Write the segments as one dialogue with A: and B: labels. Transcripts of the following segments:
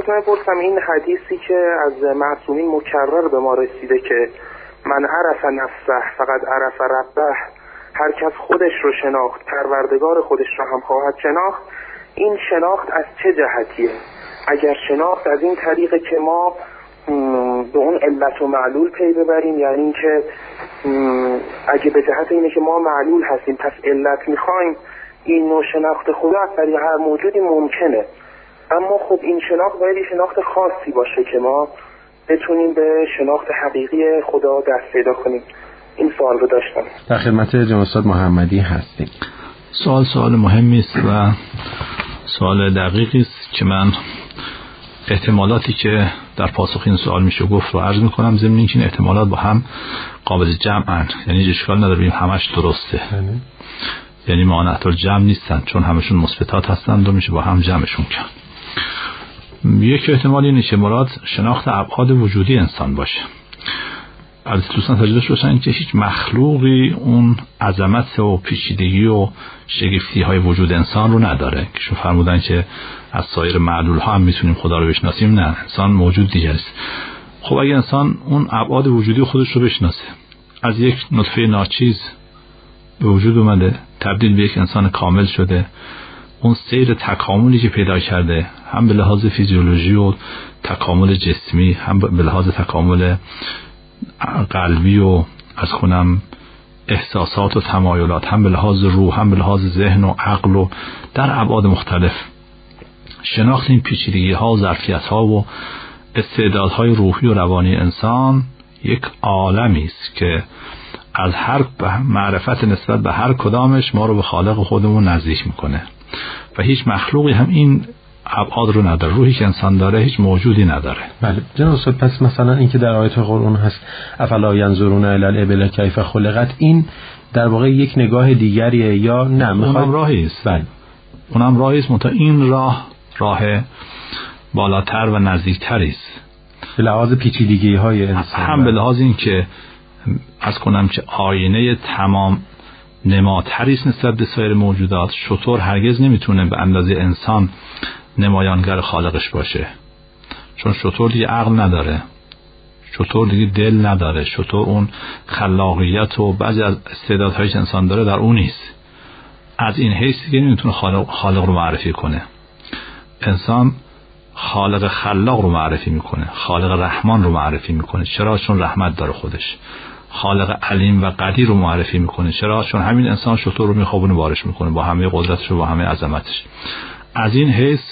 A: ازتون بپرسم این حدیثی که از معصومین مکرر به ما رسیده که من عرف نفسه فقط عرف ربه، هر کس خودش رو شناخت پروردگار خودش رو هم خواهد شناخت، این شناخت از چه جهتیه؟ اگر شناخت از این طریقه که ما به اون علت و معلول پی ببریم، یعنی این که اگه به جهت اینه که ما معلول هستیم پس علت میخوایم، این نوع شناخت خدا از طریق هر موجودی ممکنه، اما خب این شناخت باید شناخت خاصی باشه که ما بتونیم به شناخت حقیقی خدا دست پیدا کنیم. این سوال رو داشتم.
B: در خدمت جناب استاد محمدی هستیم.
C: سوال مهمی است و سوال دقیقی است که من احتمالاتی که در پاسخ این سوال میشه گفت رو عرض میکنم، ضمن اینکه این احتمالات با هم قابل جمعن، یعنی اشکال نداره بگیم همش درسته، یعنی مانعت الجمع نیستن چون همشون مثبتات هستند و میشه با هم جمعشون کرد. یک احتمال اینه که مراد شناخت ابعاد وجودی انسان باشه. البته دوستان توجه داشته باشن که هیچ مخلوقی اون عظمت و پیچیدگی و شگفتی های وجود انسان رو نداره که شما فرمودن که از سایر معلول ها هم میتونیم خدا رو بشناسیم. نه، انسان موجود دیگه است. خب اگه انسان اون ابعاد وجودی خودش رو بشناسه، از یک نطفه ناچیز به وجود اومده، تبدیل به یک انسان کامل شده، اون سیر تکاملی که پیدا کرده هم به لحاظ فیزیولوژی و تکامل جسمی، هم به لحاظ تکامل قلبی و از کنم احساسات و تمایلات، هم به لحاظ روح، هم به لحاظ ذهن و عقل و در ابعاد مختلف، شناخت این پیچیدگی ها و ظرفیت ها و استعدادهای روحی و روانی انسان یک عالمی است که از هر معرفت نسبت به هر کدامش ما رو به خالق خودمون نزدیک میکنه و هیچ مخلوقی هم این ابعاد رو نداره. روحی که انسان داره هیچ موجودی نداره.
B: بله جناب استاد، پس مثلا این که در آیات قرآن هست افلا ینظرون الی الابل کیف خلقت، این در واقع یک نگاه دیگریه یا نه؟
C: اونم راهی است.
B: بله
C: اونم راهی است، منتها این راه بالاتر و نزدیکتری است
B: به لحاظ پیچیدگی های انسان،
C: هم به لحاظ این که از کنم که آینه تمام نماتری است نسبت به سایر موجودات. شتر هرگز نمیتونه به اندازه انسان نمایانگر خالقش باشه، چون شتر دیگه عقل نداره، شتر دیگه دل نداره، شتر اون خلاقیت و بعضی از استعدادهایی که انسان داره در اون نیست. از این حیث دیگه نمیتونه خالق رو معرفی کنه. انسان خالق خلاق رو معرفی میکنه، خالق رحمان رو معرفی میکنه. چرا؟ چون رحمت داره خودش. خالق علیم و قدیر رو معرفی میکنه. چرا؟ چون همین انسان شتر رو میخوابونه بارش میکنه با همه قدرتش و با همه عظمتش. از این حیث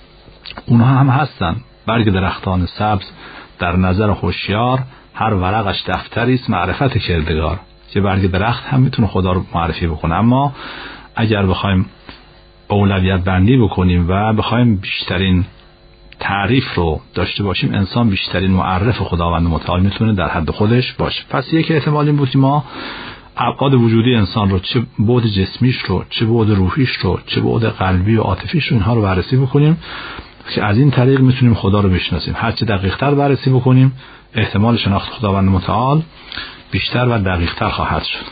C: اونها هم هستن. برگ درختان سبز در نظر هوشیار هر ورقش دفتری است معرفت کردگار، که برگ درخت هم میتونه خدا رو معرفی بکنه. اما اگر بخوایم اولویت بندی بکنیم و بخوایم بیشترین تعریف رو داشته باشیم، انسان بیشترین معرف خداوند متعال میتونه در حد خودش باشه. پس یک احتمال این بود که ما ابعاد وجودی انسان رو، چه بعد جسمیش رو، چه بعد روحیش رو، چه بعد قلبی و عاطفیش رو، اینها رو بررسی بکنیم که از این طریق میتونیم خدا رو بشناسیم. هرچه دقیق‌تر بررسی بکنیم احتمال شناخت خداوند متعال بیشتر و دقیق‌تر خواهد شد.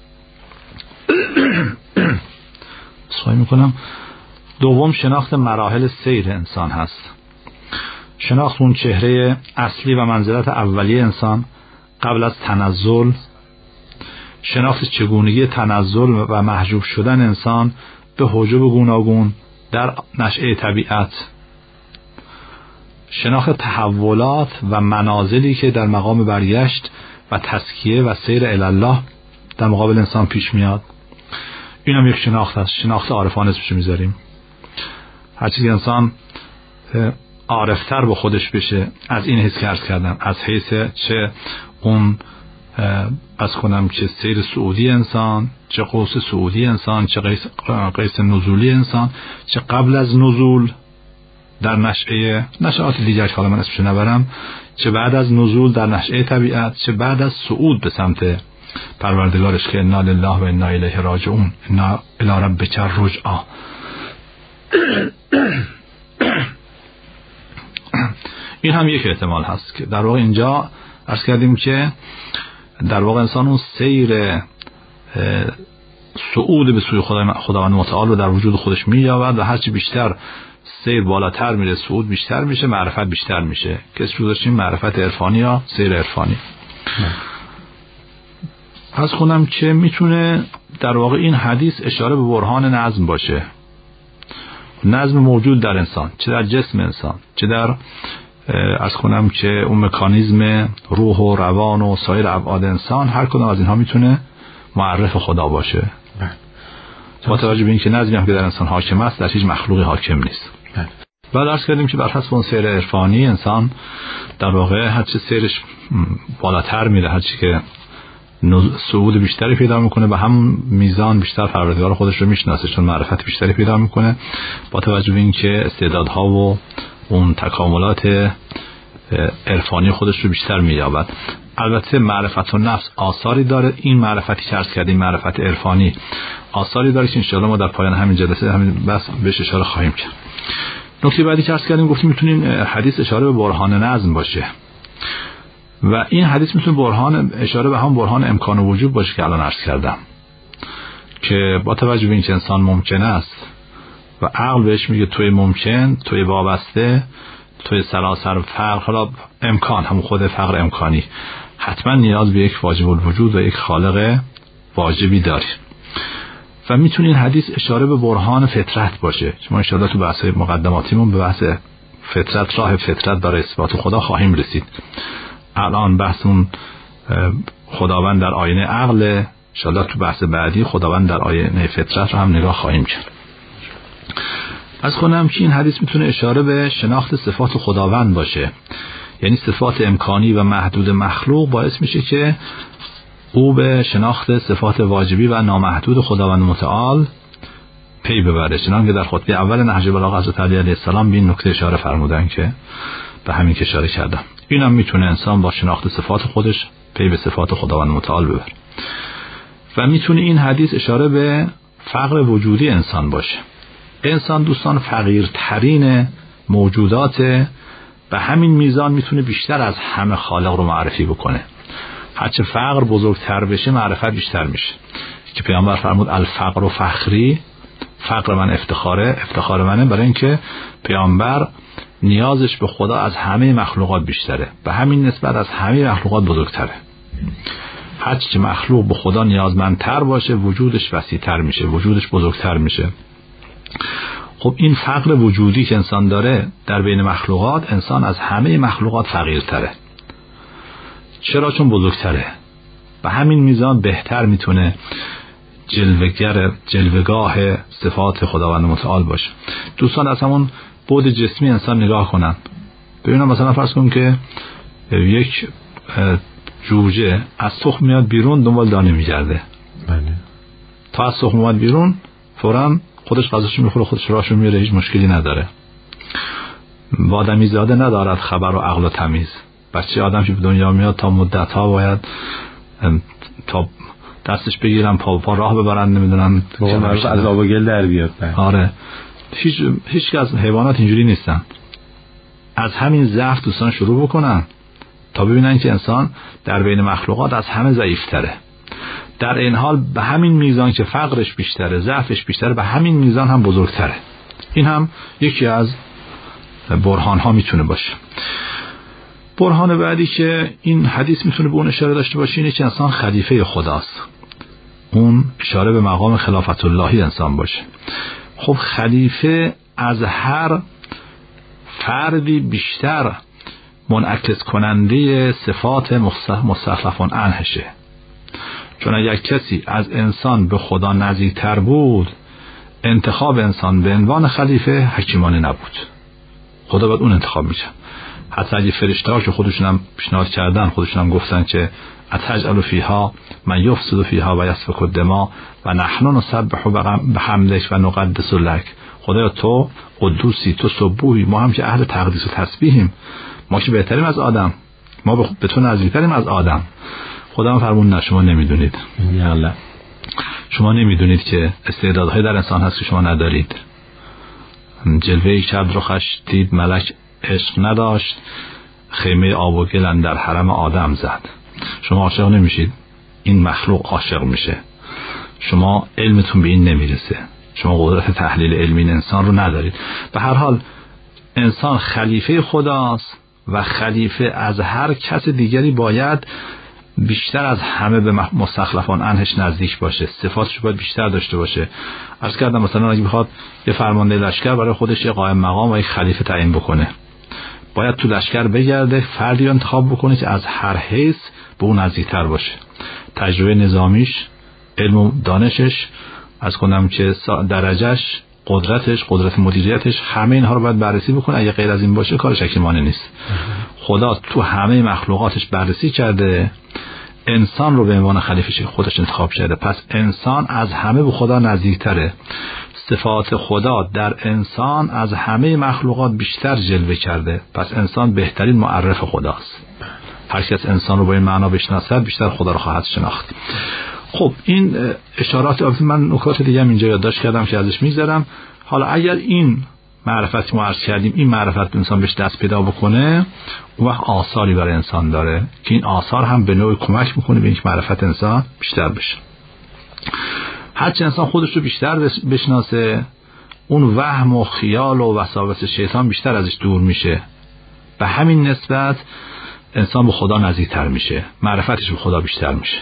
C: سوال میکنم. دوم، شناخت مراحل سیر انسان هست. شناخت اون چهره اصلی و منزلت اولیه انسان قبل از تنزل، شناخت چگونگی تنزل و محجوب شدن انسان به حجب گوناگون در نشأه طبیعت، شناخت تحولات و منازلی که در مقام برگشت و تزکیه و سیر الی الله در مقابل انسان پیش میاد. این هم یک شناخت هست. شناخت عارفانه اسمش میذاریم. هر چیزی انسان عارفتر به خودش بشه، از این حیث که عرض کردم، از حیث چه اون از کنم که سیر صعودی انسان، چه قوس صعودی انسان، چه قیس نزولی انسان، چه قبل از نزول در نشأات دیگر که حالا من اسمش نبرم، چه بعد از نزول در نشأه طبیعت، چه بعد از صعود به سمت پروردگارش که انا لله و انا الیه راجعون، انا الی ربک الرجعی. این هم یک احتمال هست که در واقع اینجا عرض کردیم که در واقع انسان اون سیر صعود به سوی خداوند متعال رو در وجود خودش می‌یابد و هرچی بیشتر سیر بالاتر میره، صعود بیشتر میشه، معرفت بیشتر میشه که اسمش گذاشتیم معرفت عرفانی یا سیر عرفانی. پس خونم که میتونه در واقع این حدیث اشاره به برهان نظم باشه، نظم موجود در انسان، چه در جسم انسان، چه در از کنم که اون مکانیزم روح و روان و سایر ابعاد انسان، هر کدام از اینها میتونه معرف خدا باشه. با توجه به اینکه نظمی هم که در انسان حاکم است در هیچ مخلوقی حاکم نیست. بعد عرض کردیم که بر حسب اون سیر عرفانی انسان در واقع هرچه سیرش بالاتر میره، هرچی که صعود بیشتری پیدا میکنه، به هم میزان بیشتر پروردگار خودش رو میشناسه، چون معرفت بیشتری پیدا میکنه، با توجه به اینکه استعدادها و اون تکاملات عرفانی خودش رو بیشتر مییابد. البته معرفت و نفس آثاری داره، این معرفتی که عرض کردیم معرفت عرفانی آثاری داره که انشاءالله ما در پایان همین جلسه همین بس بهش اشاره خواهیم کرد. نکته بعدی که عرض کردیم گفتیم میتونیم حدیث اشاره به برهان نظم باشه و این حدیث میتونه برهان اشاره به هم برهان امکان و وجود باشه که الان عرض کردم، که با توجه به اینکه انسان ممکن است و عقل بهش میگه توی ممکن، توی وابسته، توی سراسر فقر، حالا امکان همون خود فقر امکانی، حتما نیاز به یک واجب الوجود و یک خالق واجبی داری و میتونه این حدیث اشاره به برهان فطرت باشه. ما ان شاءالله تو بحث مقدماتیمون به بحث فطرت، راه فطرت برای اثبات خدا خواهیم رسید. الان بحثمون خداوند در آینه عقل، ان شاءالله تو بحث بعدی خداوند در آینه فطرت رو هم نگاه خواهیم کرد. از کنم که این حدیث میتونه اشاره به شناخت صفات خداوند باشه، یعنی صفات امکانی و محدود مخلوق باعث میشه که او به شناخت صفات واجبی و نامحدود خداوند متعال پی ببره، چنانکه در خطبه اول نهج البلاغه حضرت علی علیه السلام به این نکته اشاره فرمودن که به همین که اشاره کردم. اینم میتونه انسان با شناخت صفات خودش پی به صفات خداوند متعال ببره. و میتونه این حدیث اشاره به فقر وجودی انسان باشه. انسان دوستان فقیرترین موجودات، به همین میزان میتونه بیشتر از همه خالق رو معرفی بکنه. هرچه فقر بزرگتر بشه معرفت بیشتر میشه، که پیامبر فرمود الفقر و فخری، فقر من افتخاره، افتخار منه، برای اینکه پیامبر نیازش به خدا از همه مخلوقات بیشتره، به همین نسبت از همه مخلوقات بزرگتره. هرچی مخلوق به خدا نیازمندتر باشه وجودش وسیع‌تر میشه، وجودش بزرگتر میشه. خب این فقر وجودی که انسان داره در بین مخلوقات، انسان از همه مخلوقات فقیرتره. چرا؟ چون بزرگتره. به همین میزان بهتر میتونه جلوگاه صفات خداوند متعال باشه. دوستان از همون بعد جسمی انسان نگاه کنن، ببینم مثلا فرض کنیم که یک جوجه از تخم میاد بیرون دنبال دانه میگرده.
B: بله.
C: تا از تخم اومد بیرون فوراً خودش غذاشو میخوره، خودش راهشو میره، هیچ مشکلی نداره. آدمی زاده ندارد خبر و عقل و تمیز. بچه آدم که به دنیا میاد تا مدت ها باید تا دستش بگیرن، پا راه ببرن، نمیدونن
B: از آب و گل در بیاد.
C: آره، هیچ از حیوانات اینجوری نیستن. از همین ضعف دوستان شروع بکنن تا ببینن که انسان در بین مخلوقات از همه ضعیفتره. در این حال به همین میزان که فقرش بیشتره، ضعفش بیشتره، به همین میزان هم بزرگتره. این هم یکی از برهان ها میتونه باشه. برهان بعدی که این حدیث میتونه به اون اشاره داشته باشه اینه که انسان خلیفه خداست. اون اشاره به مقام خلافت اللهی انسان باشه. خب خلیفه از هر فردی بیشتر منعکس کننده صفات مستخلفان عنهشه، چون اگر کسی از انسان به خدا نزدیکتر بود، انتخاب انسان به عنوان خلیفه حکیمانه نبود. خدا باید اون انتخاب میشه. حتی اگه فرشته ها که خودشون هم پیشنهاد کردن، خودشون هم گفتن که اتجعل فیها من یفسد فیها و یسفک الدماء و نحن نسبح بحمدک و نقدس لک، خدایا تو قدوسی، تو سبوحی، ما هم که اهل تقدیس و تسبیحیم، ما که بهتریم از آدم، ما به تو نزدیکتریم از آدم. خدا هم فرمون نه، شما نمیدونید.
B: یالا
C: شما نمیدونید که استعدادهای در انسان هست که شما ندارید. جلوه کرد رخش دید ملک عشق نداشت، خیمه آب و گل در حرم آدم زد. شما عاشق نمیشید، این مخلوق عاشق میشه. شما علمتون به این نمیرسه، شما قدرت تحلیل علمی انسان رو ندارید. به هر حال انسان خلیفه خداست و خلیفه از هر کس دیگری باید بیشتر از همه به مستخلفان عنهش نزدیک باشه، صفاتش باید بیشتر داشته باشه. عرض کردم مثلا اگه بخواد یه فرمانده لشکر برای خودش یه قائم مقام و یک خلیفه تعیین بکنه، باید تو لشکر بگرده فردی رو انتخاب بکنه که از هر حیث به اون نزدیکتر باشه، تجربه نظامیش، علم و دانشش، از کنم که درجهش، قدرتش، قدرت مدیریتش، همه اینها رو باید بررسی بکنه. اگه غیر از این باشه کارش حکیمانه نیست. خدا تو همه مخلوقاتش بررسی کرده، انسان رو به عنوان خلیفه خودش انتخاب کرده، پس انسان از همه به خدا نزدیکتره. صفات خدا در انسان از همه مخلوقات بیشتر جلوه کرده، پس انسان بهترین معرف خداست. هر کس انسان رو با این معنا بشناسد بیشتر خدا رو خواهد شناخت. خب این اشارات، من نکات دیگه هم اینجا یادداشت کردم که ازش میگذرم. حالا اگر این معرفت ما عرض کردیم، این معرفت انسان بهش دست پیدا بکنه، اون وقت آثاری برای انسان داره که این آثار هم به نوعی کمک میکنه به اینکه معرفت انسان بیشتر بشه. هرچه انسان خودش رو بیشتر بشناسه، اون وهم و خیال و وساوس شیطان بیشتر ازش دور میشه. به همین نسبت انسان به خدا نزدیکتر میشه، معرفتش به خدا بیشتر میشه.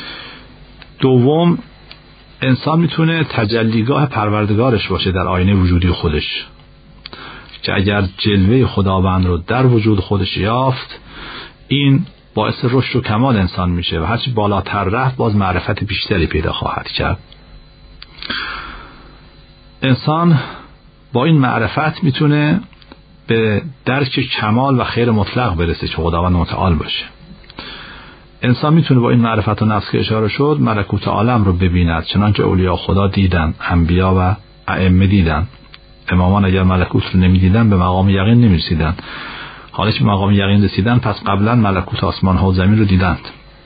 C: دوم، انسان میتونه تجلیگاه پروردگارش باشه در آینه وجودی خودش، که اگر جلوه خداوند رو در وجود خودش یافت، این باعث رشد و کمال انسان میشه و هرچی بالاتر رفت باز معرفت بیشتری پیدا خواهد کرد. انسان با این معرفت میتونه به درک کمال و خیر مطلق برسه که خداوند متعال باشه. انسان میتونه با این معرفت و نفس که اشاره شد ملکوت عالم رو ببیند، چنانکه اولیاء خدا دیدن، انبیا و ائمه دیدن. امامان اگر ملکوت رو نمیدیدن به مقام یقین نمیرسیدن، حالا که مقام یقین رسیدن پس قبلا ملکوت آسمان ها و زمین رو دیدند.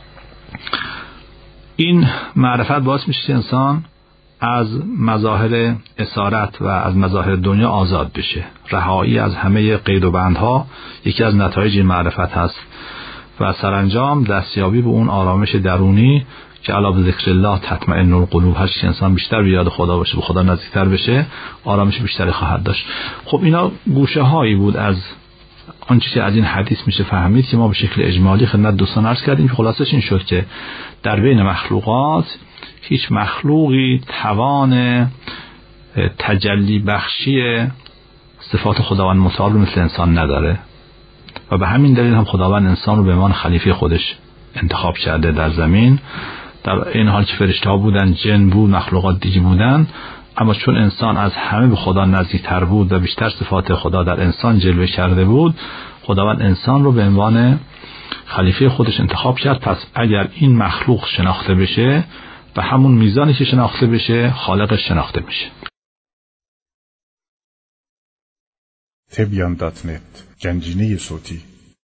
C: این معرفت باعث میشه که انسان از مظاهر اسارت و از مظاهر دنیا آزاد بشه. رهایی از همه قید و بندها یکی از نتایج این معرفت هست و سرانجام دستیابی به اون آرامش درونی که علا بذکر الله تطمئن القلوب. هر چی انسان بیشتر به یاد خدا باشه، به خدا نزدیکتر بشه، آرامش بیشتری خواهد داشت. خب اینا گوشه هایی بود از آنچه که از این حدیث میشه فهمید که ما به شکل اجمالی خدمت دوستان عرض کردیم که خلاصش این شد که در بین مخلوقات هیچ مخلوقی توان تجلی بخشی صفات خداوند متعال مثل انسان نداره و به همین دلیل هم خداوند انسان رو به عنوان خلیفه خودش انتخاب کرده در زمین. در این حال که فرشته ها بودن، جن بود، مخلوقات دیگه بودن، اما چون انسان از همه به خدا نزدیکتر بود و بیشتر صفات خدا در انسان جلوه کرده بود، خداوند انسان رو به عنوان خلیفه خودش انتخاب کرد. پس اگر این مخلوق شناخته بشه، به همون میزانی که شناخته بشه خالقش شناخته میشه.
D: تبیان.net گنجینه صوتی